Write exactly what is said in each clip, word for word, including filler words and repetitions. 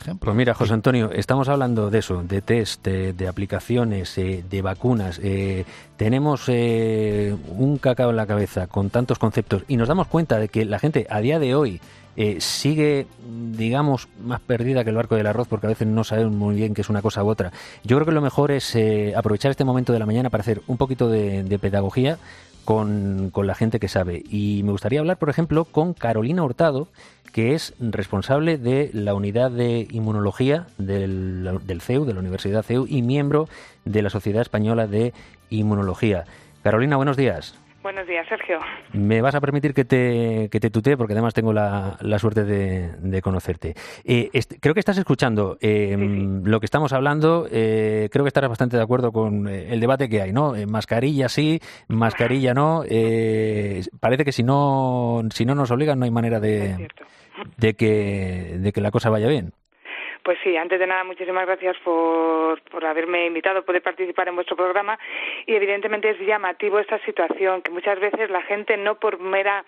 Pues mira, José Antonio, estamos hablando de eso, de test, de, de aplicaciones, eh, de vacunas. Eh, tenemos eh, un cacao en la cabeza con tantos conceptos y nos damos cuenta de que la gente a día de hoy eh, sigue, digamos, más perdida que el barco del arroz, porque a veces no sabemos muy bien qué es una cosa u otra. Yo creo que lo mejor es eh, aprovechar este momento de la mañana para hacer un poquito de, de pedagogía con, con la gente que sabe. Y me gustaría hablar, por ejemplo, con Carolina Hurtado, que es responsable de la unidad de inmunología del, del C E U, de la Universidad C E U, y miembro de la Sociedad Española de Inmunología. Carolina, buenos días. Buenos días, Sergio. Me vas a permitir que te, que te tutee, porque además tengo la, la suerte de, de conocerte. Eh, est- creo que estás escuchando eh, Sí, sí. lo que estamos hablando. Eh, creo que estarás bastante de acuerdo con eh, el debate que hay, ¿no? Eh, mascarilla sí, mascarilla no. Eh, parece que si no si no nos obligan no hay manera Es de, cierto. de que de que la cosa vaya bien. Pues sí, antes de nada, muchísimas gracias por, por haberme invitado a poder participar en vuestro programa. Y evidentemente es llamativo esta situación, que muchas veces la gente no por mera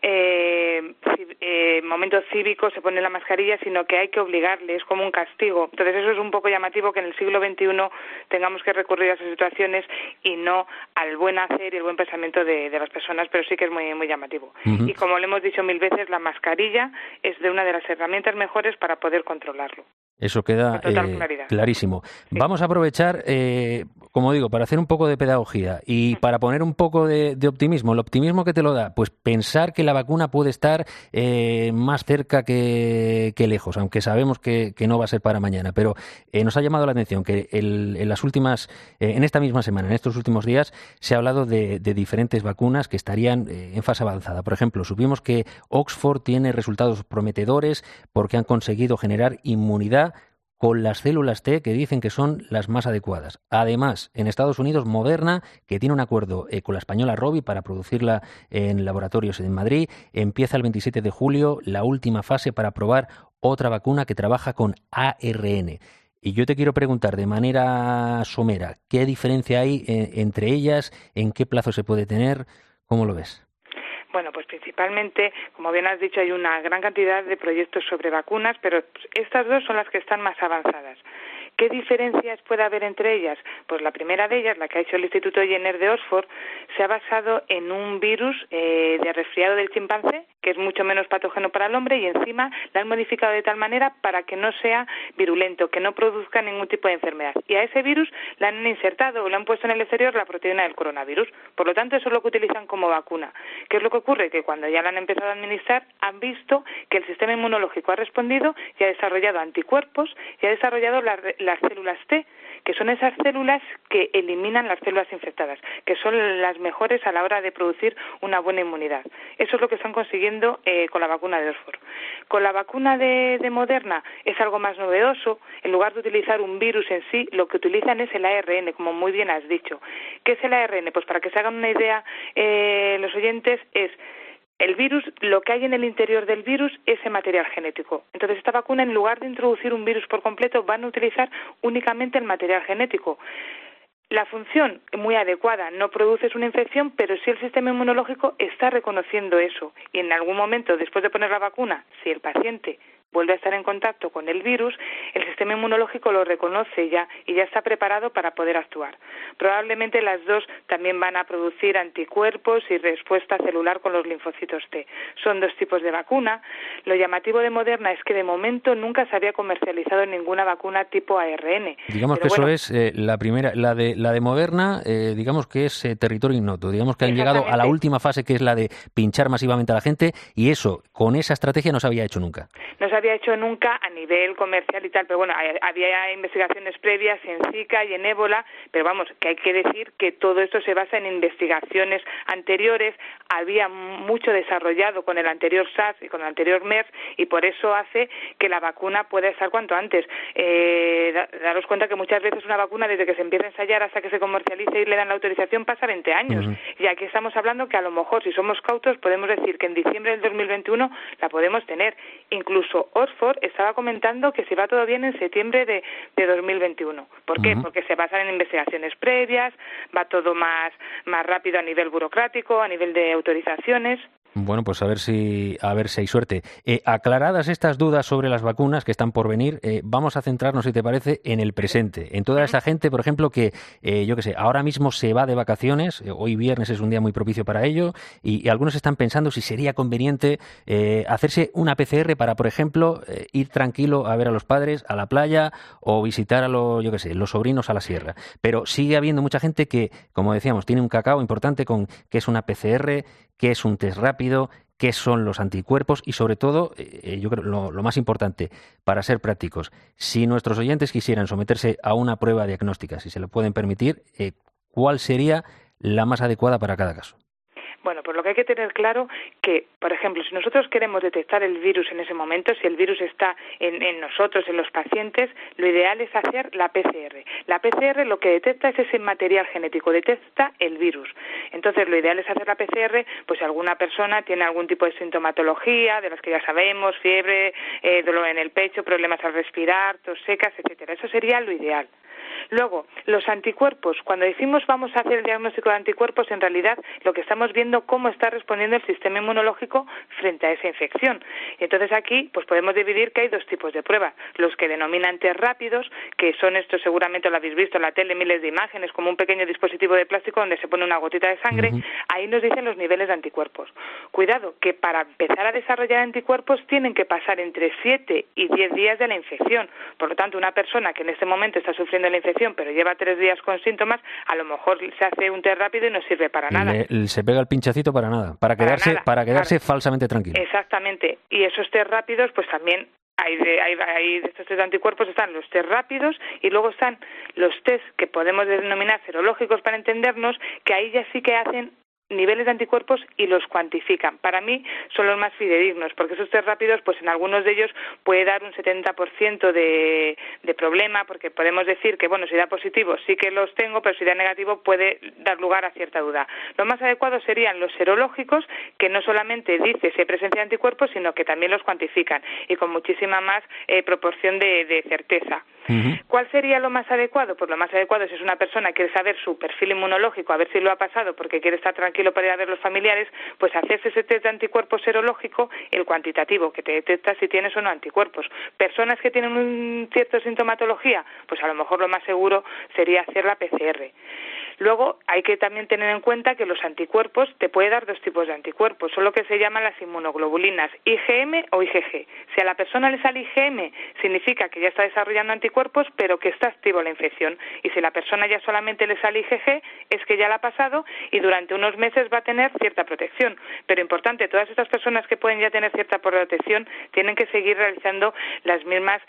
eh, eh, momento cívico se pone la mascarilla, sino que hay que obligarle, es como un castigo. Entonces eso es un poco llamativo, que en el siglo veintiuno tengamos que recurrir a esas situaciones y no al buen hacer y el buen pensamiento de, de las personas, pero sí que es muy, muy llamativo. Uh-huh. Y como le hemos dicho mil veces, la mascarilla es de una de las herramientas mejores para poder controlarlo. Eso queda eh, clarísimo. Sí. Vamos a aprovechar, eh, como digo, para hacer un poco de pedagogía y para poner un poco de, de optimismo. ¿El optimismo que te lo da? Pues pensar que la vacuna puede estar eh, más cerca que, que lejos, aunque sabemos que, que no va a ser para mañana. Pero eh, nos ha llamado la atención que el, en las últimas, eh, en esta misma semana, en estos últimos días, se ha hablado de, de diferentes vacunas que estarían eh, en fase avanzada. Por ejemplo, supimos que Oxford tiene resultados prometedores porque han conseguido generar inmunidad con las células T que dicen que son las más adecuadas. Además, en Estados Unidos, Moderna, que tiene un acuerdo eh, con la española Rovi para producirla en laboratorios en Madrid, empieza el veintisiete de julio la última fase para probar otra vacuna que trabaja con A R N. Y yo te quiero preguntar de manera somera, ¿qué diferencia hay eh, entre ellas? ¿En qué plazo se puede tener? ¿Cómo lo ves? Bueno, pues principalmente, como bien has dicho, hay una gran cantidad de proyectos sobre vacunas, pero estas dos son las que están más avanzadas. ¿Qué diferencias puede haber entre ellas? Pues la primera de ellas, la que ha hecho el Instituto Jenner de Oxford, se ha basado en un virus eh, de resfriado del chimpancé, que es mucho menos patógeno para el hombre, y encima la han modificado de tal manera para que no sea virulento, que no produzca ningún tipo de enfermedad. Y a ese virus le han insertado o le han puesto en el exterior la proteína del coronavirus. Por lo tanto, eso es lo que utilizan como vacuna. ¿Qué es lo que ocurre? Que cuando ya la han empezado a administrar, han visto que el sistema inmunológico ha respondido y ha desarrollado anticuerpos y ha desarrollado la las células T, que son esas células que eliminan las células infectadas, que son las mejores a la hora de producir una buena inmunidad. Eso es lo que están consiguiendo eh, con la vacuna de Oxford. Con la vacuna de, de Moderna es algo más novedoso. En lugar de utilizar un virus en sí, lo que utilizan es el A R N, como muy bien has dicho. ¿Qué es el A R N? Pues para que se hagan una idea eh, los oyentes, es el virus, lo que hay en el interior del virus, ese material genético. Entonces, esta vacuna, en lugar de introducir un virus por completo, van a utilizar únicamente el material genético. La función, muy adecuada, no produces una infección, pero sí el sistema inmunológico está reconociendo eso. Y en algún momento, después de poner la vacuna, si el paciente vuelve a estar en contacto con el virus, el sistema inmunológico lo reconoce ya y ya está preparado para poder actuar. Probablemente las dos también van a producir anticuerpos y respuesta celular con los linfocitos T. Son dos tipos de vacuna. Lo llamativo de Moderna es que de momento nunca se había comercializado ninguna vacuna tipo A R N. Digamos Pero que bueno, eso es eh, la primera, la de la de Moderna, eh, digamos que es eh, territorio ignoto. Digamos que han llegado a la última fase, que es la de pinchar masivamente a la gente, y eso, con esa estrategia no se había hecho nunca. No se había hecho nunca a nivel comercial y tal, pero bueno, había investigaciones previas en Zika y en ébola, pero vamos, que hay que decir que todo esto se basa en investigaciones anteriores, había mucho desarrollado con el anterior SARS y con el anterior MERS, y por eso hace que la vacuna pueda estar cuanto antes. Eh, daros cuenta que muchas veces una vacuna, desde que se empieza a ensayar hasta que se comercialice y le dan la autorización, pasa veinte años. Uh-huh. Y aquí estamos hablando que a lo mejor, si somos cautos, podemos decir que en diciembre del dos mil veintiuno la podemos tener. Incluso Oxford estaba comentando que si va todo bien en septiembre de, de dos mil veintiuno. ¿Por qué? Uh-huh. Porque se basan en investigaciones previas, va todo más, más rápido a nivel burocrático, a nivel de autorizaciones. Bueno, pues a ver si a ver si hay suerte. Eh, aclaradas estas dudas sobre las vacunas que están por venir, eh, vamos a centrarnos, si te parece, en el presente, en toda esa gente, por ejemplo, que eh, yo qué sé, ahora mismo se va de vacaciones. Eh, hoy viernes es un día muy propicio para ello, y, y algunos están pensando si sería conveniente eh, hacerse una P C R para, por ejemplo, eh, ir tranquilo a ver a los padres a la playa o visitar a los, yo qué sé, los sobrinos a la sierra. Pero sigue habiendo mucha gente que, como decíamos, tiene un cacao importante con qué es una P C R, qué es un test rápido, qué son los anticuerpos y, sobre todo, eh, yo creo lo, lo más importante, para ser prácticos, si nuestros oyentes quisieran someterse a una prueba diagnóstica, si se lo pueden permitir, eh, ¿cuál sería la más adecuada para cada caso? Bueno, pues lo que hay que tener claro que, por ejemplo, si nosotros queremos detectar el virus en ese momento, si el virus está en, en nosotros, en los pacientes, lo ideal es hacer la P C R. La P C R lo que detecta es ese material genético, detecta el virus. Entonces, lo ideal es hacer la P C R, pues si alguna persona tiene algún tipo de sintomatología, de las que ya sabemos, fiebre, eh, dolor en el pecho, problemas al respirar, tos secas, etcétera. Eso sería lo ideal. Luego, los anticuerpos. Cuando decimos vamos a hacer el diagnóstico de anticuerpos, en realidad lo que estamos viendo cómo está respondiendo el sistema inmunológico frente a esa infección. Y entonces aquí pues podemos dividir que hay dos tipos de pruebas. Los que denominan test rápidos, que son estos, seguramente lo habéis visto en la tele, miles de imágenes, como un pequeño dispositivo de plástico donde se pone una gotita de sangre. Uh-huh. Ahí nos dicen los niveles de anticuerpos. Cuidado, que para empezar a desarrollar anticuerpos tienen que pasar entre siete y diez días de la infección. Por lo tanto, una persona que en este momento está sufriendo la infección pero lleva tres días con síntomas, a lo mejor se hace un test rápido y no sirve para nada. Le, se pega el pinchacito para nada, para, para quedarse, nada, para quedarse claro. falsamente tranquilo. Exactamente, y esos test rápidos pues también hay de, hay, hay de estos test de anticuerpos, están los test rápidos y luego están los test que podemos denominar serológicos para entendernos, que ahí ya sí que hacen niveles de anticuerpos y los cuantifican. Para mí son los más fidedignos, porque esos test rápidos, pues en algunos de ellos puede dar un setenta por ciento de, de problema, porque podemos decir que, bueno, si da positivo sí que los tengo, pero si da negativo puede dar lugar a cierta duda. Lo más adecuado serían los serológicos, que no solamente dice si hay presencia de anticuerpos, sino que también los cuantifican y con muchísima más eh, proporción de, de certeza. Uh-huh. ¿Cuál sería lo más adecuado? Pues lo más adecuado es si es una persona que quiere saber su perfil inmunológico, a ver si lo ha pasado porque quiere estar tranquilo para ir a ver los familiares, pues hacerse ese test de anticuerpos serológico, el cuantitativo, que te detecta si tienes o no anticuerpos. Personas que tienen un cierto sintomatología, pues a lo mejor lo más seguro sería hacer la P C R. Luego hay que también tener en cuenta que los anticuerpos te puede dar dos tipos de anticuerpos, son lo que se llaman las inmunoglobulinas, I G M o I G G. Si a la persona le sale I G M, significa que ya está desarrollando anticuerpos, pero que está activo la infección. Y si a la persona ya solamente le sale I G G, es que ya la ha pasado y durante unos meses va a tener cierta protección. Pero importante, todas estas personas que pueden ya tener cierta protección tienen que seguir realizando las mismas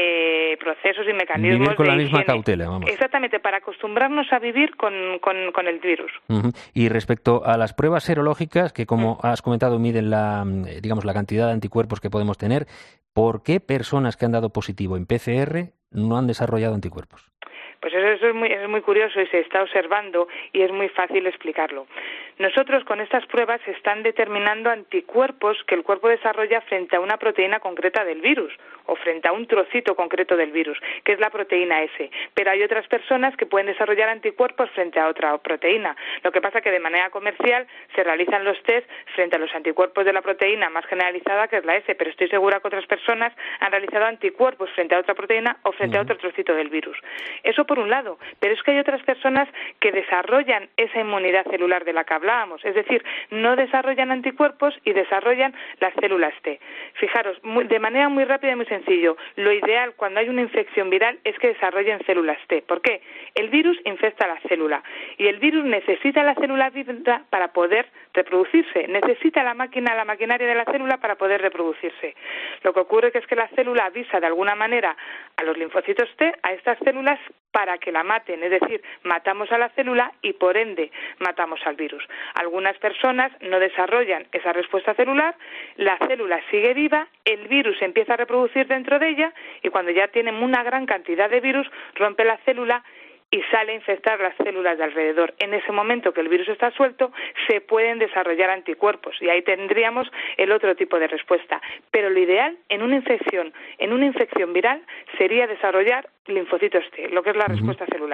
eh, procesos y mecanismos vivir con de la misma higiene. cautela, vamos. Exactamente, para acostumbrarnos a vivir con Con, con el virus. Uh-huh. Y respecto a las pruebas serológicas, que como uh-huh. has comentado miden la, digamos, la cantidad de anticuerpos que podemos tener, ¿por qué personas que han dado positivo en P C R no han desarrollado anticuerpos? Pues eso, eso es, muy, es muy curioso y se está observando y es muy fácil explicarlo. Nosotros con estas pruebas se están determinando anticuerpos que el cuerpo desarrolla frente a una proteína concreta del virus o frente a un trocito concreto del virus, que es la proteína S. Pero hay otras personas que pueden desarrollar anticuerpos frente a otra proteína. Lo que pasa es que de manera comercial se realizan los test frente a los anticuerpos de la proteína más generalizada, que es la S, pero estoy segura que otras personas han realizado anticuerpos frente a otra proteína o frente uh-huh. a otro trocito del virus. Eso por un lado, pero es que hay otras personas que desarrollan esa inmunidad celular de la que hablábamos, es decir, no desarrollan anticuerpos y desarrollan las células T. Fijaros, muy, de manera muy rápida y muy sencillo, lo ideal cuando hay una infección viral es que desarrollen células T. ¿Por qué? El virus infecta la célula y el virus necesita la célula viva para poder reproducirse, necesita la máquina, la maquinaria de la célula para poder reproducirse. Lo que ocurre es que la célula avisa de alguna manera a los linfocitos T, a estas células, para que la maten, es decir, matamos a la célula y por ende matamos al virus. Algunas personas no desarrollan esa respuesta celular, la célula sigue viva, el virus empieza a reproducir dentro de ella y cuando ya tienen una gran cantidad de virus, rompe la célula y sale a infectar las células de alrededor. En ese momento que el virus está suelto, se pueden desarrollar anticuerpos y ahí tendríamos el otro tipo de respuesta. Pero lo ideal en una infección, en una infección viral, sería desarrollar linfocitos T, lo que es la uh-huh. respuesta celular.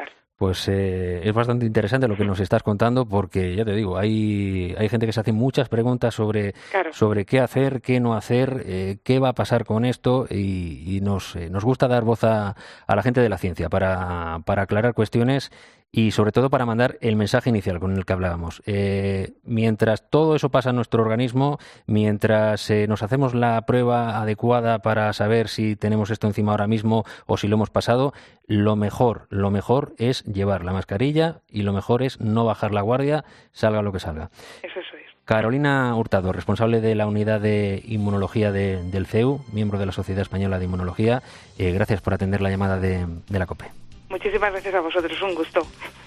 Pues eh, es bastante interesante lo que nos estás contando, porque ya te digo, hay, hay gente que se hace muchas preguntas sobre, claro. sobre qué hacer, qué no hacer, eh, qué va a pasar con esto, y, y nos, eh, nos gusta dar voz a, a la gente de la ciencia para, para aclarar cuestiones y sobre todo para mandar el mensaje inicial con el que hablábamos. Eh, mientras todo eso pasa en nuestro organismo, mientras eh, nos hacemos la prueba adecuada para saber si tenemos esto encima ahora mismo o si lo hemos pasado, lo mejor, lo mejor es llevar la mascarilla y lo mejor es no bajar la guardia, salga lo que salga. Eso es. Carolina Hurtado, responsable de la unidad de inmunología de, del C E U, miembro de la Sociedad Española de Inmunología, eh, gracias por atender la llamada de, de la COPE. Muchísimas gracias a vosotros, un gusto.